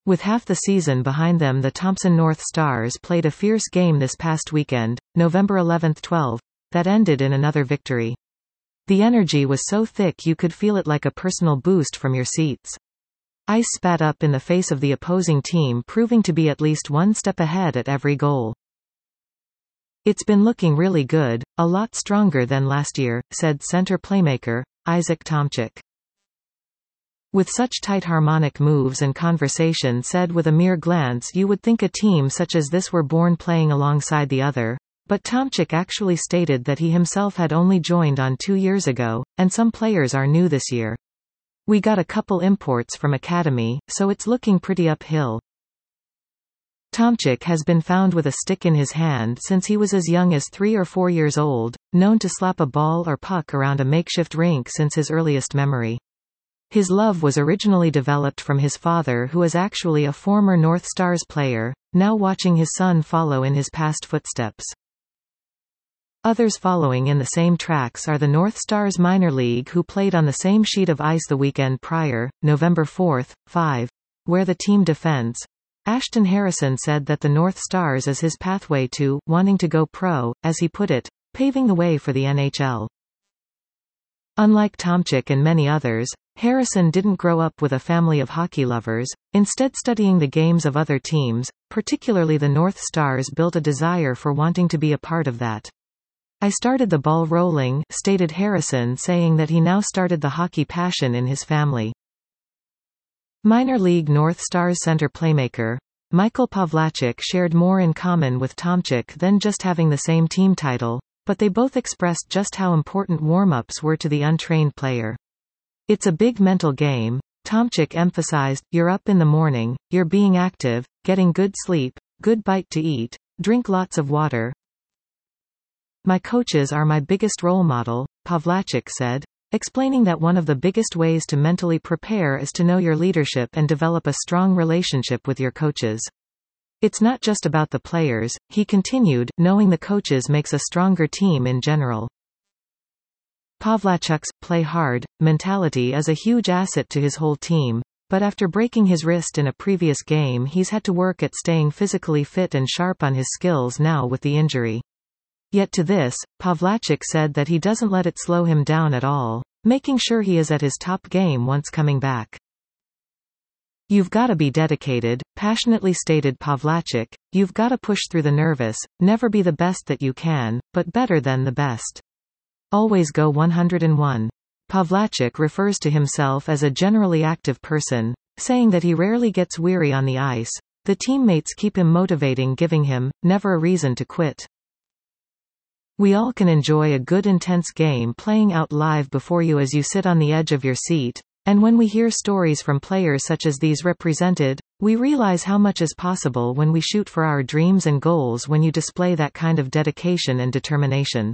With half the season behind them, the Thompson North Stars played a fierce game this past weekend, November 11–12, that ended in another victory. The energy was so thick you could feel it like a personal boost from your seats. Ice spat up in the face of the opposing team, proving to be at least one step ahead at every goal. "It's been looking really good, a lot stronger than last year," said center playmaker, Isaac Tomczyk. With such tight harmonic moves and conversation said with a mere glance you would think a team such as this were born playing alongside the other, but Tomczyk actually stated that he himself had only joined on 2 years ago, and some players are new this year. "We got a couple imports from academy, so it's looking pretty uphill." Tomczyk has been found with a stick in his hand since he was as young as 3 or 4 years old, known to slap a ball or puck around a makeshift rink since his earliest memory. His love was originally developed from his father, who is actually a former North Stars player, now watching his son follow in his past footsteps. Others following in the same tracks are the North Stars minor league, who played on the same sheet of ice the weekend prior, November 4–5, where the team defends. Ashton Harrison said that the North Stars is his pathway to wanting to go pro, as he put it, paving the way for the NHL. Unlike Tomczyk and many others, Harrison didn't grow up with a family of hockey lovers, instead studying the games of other teams, particularly the North Stars, built a desire for wanting to be a part of that. "I started the ball rolling," stated Harrison, saying that he now started the hockey passion in his family. Minor league North Stars center playmaker, Michael Pawlacik, shared more in common with Tomczyk than just having the same team title, but they both expressed just how important warm-ups were to the untrained player. "It's a big mental game," Tomczyk emphasized. "You're up in the morning, you're being active, getting good sleep, good bite to eat, drink lots of water. My coaches are my biggest role model," Pawlacik said, explaining that one of the biggest ways to mentally prepare is to know your leadership and develop a strong relationship with your coaches. "It's not just about the players," he continued, "knowing the coaches makes a stronger team in general." Pawlacik's "play hard" mentality is a huge asset to his whole team, but after breaking his wrist in a previous game, he's had to work at staying physically fit and sharp on his skills now with the injury. Yet to this, Pawlacik said that he doesn't let it slow him down at all, making sure he is at his top game once coming back. "You've gotta be dedicated," passionately stated Pawlacik. "You've gotta push through the nervous, never be the best that you can, but better than the best. Always go 101. Pawlacik refers to himself as a generally active person, saying that he rarely gets weary on the ice. The teammates keep him motivating, giving him, never a reason to quit. "We all can enjoy a good intense game playing out live before you as you sit on the edge of your seat, and when we hear stories from players such as these represented, we realize how much is possible when we shoot for our dreams and goals when you display that kind of dedication and determination."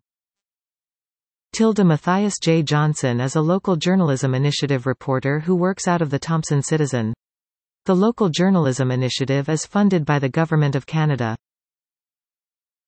Matthias J. Johnson is a local journalism initiative reporter who works out of the Thompson Citizen. The local journalism initiative is funded by the Government of Canada.